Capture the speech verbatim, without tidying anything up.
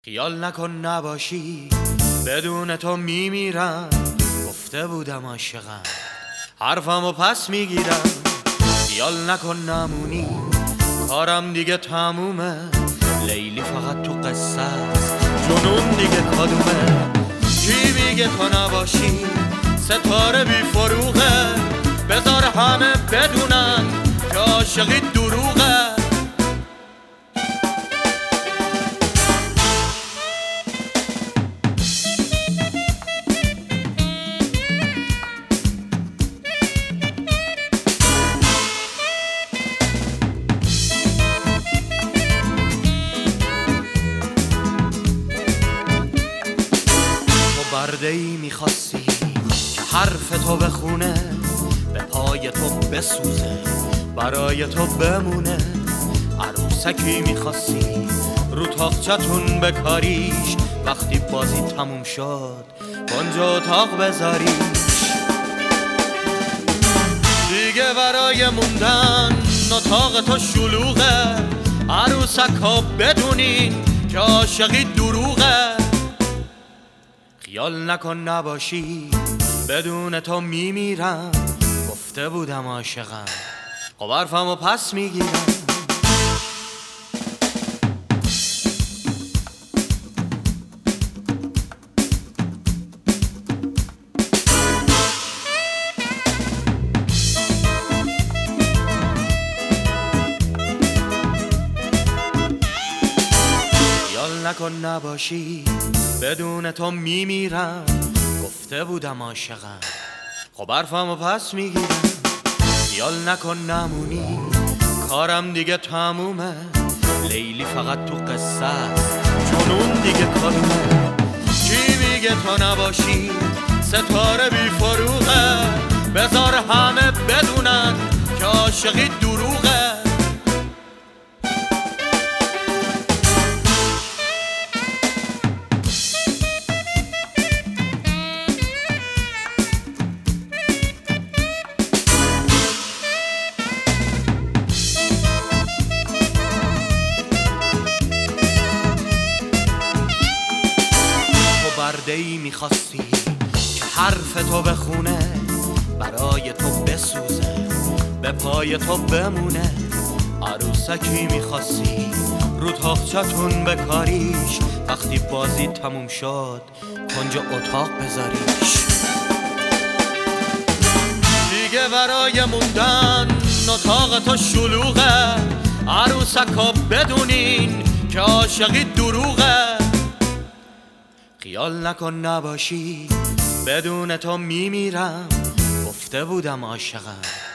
خیال نکن نباشی بدون تو میمیرم، گفته بودم عاشقم حرفمو پس میگیرم. خیال نکن نمونی کارم دیگه تمومه، لیلی فقط تو قصه است جنون دیگه کدومه. کی میگه تو نباشی ستاره بی فروغه، بذار همه بدونن که عاشقی دروغه. برده ای میخواستی که حرف تو بخونه، به پای تو بسوزه برای تو بمونه. عروسکی میخواستی رو تاقچتون بکاریش، وقتی بازی تموم شد کنجا اتاق بذاریش. دیگه برای موندن اتاق تو شلوغه، عروسکا بدونین که عاشقی دروغه. خیال نکن نباشی بدون تو میمیرم، گفته بودم عاشقم خب حرفمو پس میگیرم. خیال نکن نباشی بدون تو میمیرم، گفته بودم عاشقم خب حرفمو پس میگیرم. خیال نکن نمونی کارم دیگه تمومه، لیلی فقط تو قصه است جنون دیگه کدومه. کی میگه تو نباشی ستاره بی فروغه، بذار همه بدونن که عاشقی دروغه. برده ای میخواستی که حرف تو بخونه، برای تو بسوزه به پای تو بمونه. عروسکی میخواستی رو تاقچتون بکاریش، وقتی بازی تموم شد کنج اتاق بذاریش. دیگه برای موندن اتاق تو شلوغه، عروسکا بدونین که عاشقی دروغه. خیال نکن نباشی بدون تو میمیرم، گفته بودم عاشقم